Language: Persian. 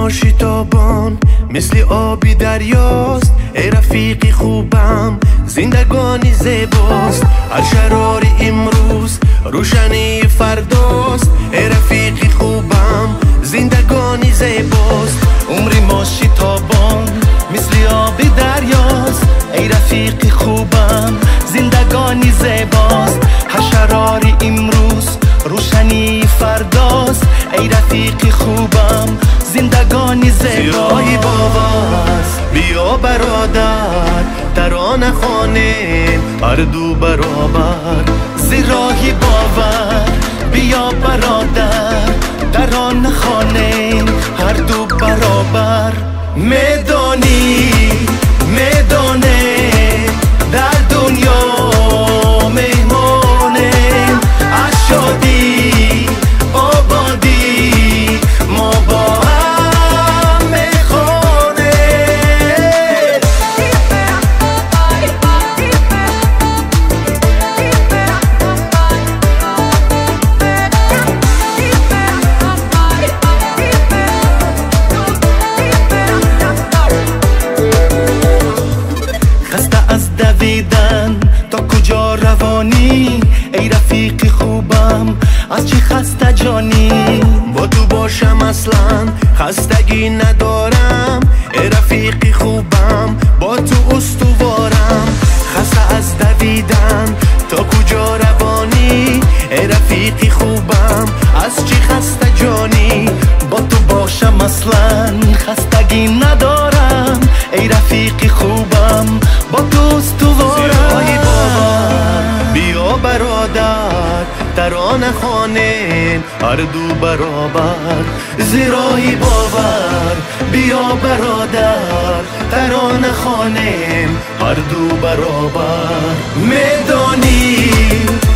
شتابان مثل آبی دریاست. ای رفیقی خوبم زندگانی زیباست. هر شراری امروز روشنی فرداست. ای رفیقی خوبم زندگانی زیباست. عمری ما شتابان مثل آبی دریاست. ای رفیقی خوبم زندگانی زیباست. هر شراری امروز روشنی فرداست. ای رفیقی خوبم زندگانی زیباست. زیرای باور بیا برادر ترانه خوانیم هر دو برابر. زیرای باور بیا برادر ترانه خوانیم هر دو برابر. میدانی در دنیا مهمانیم. از شادی آبادی ما با هم میخوانیم. خسته از دویدن تا کجا روانی؟ ای رفیقی خوبم از چی خسته جانی؟ با تو باشم اصلا خستگی ندارم. ای رفیقی خوبم با تو استوارم. خسته از دویدن تا کجا روانی؟ ای رفیقی خوبم از چی خسته جانی؟ با تو باشم اصلا خستگی ندارم. ای رفیقی خوبم با تو استوارم. زیرای باور بیا برادر ترانه خوانیم هر دو برابر. زیرای باور بیا برادر ترانه خوانیم هر دو برابر. میدانی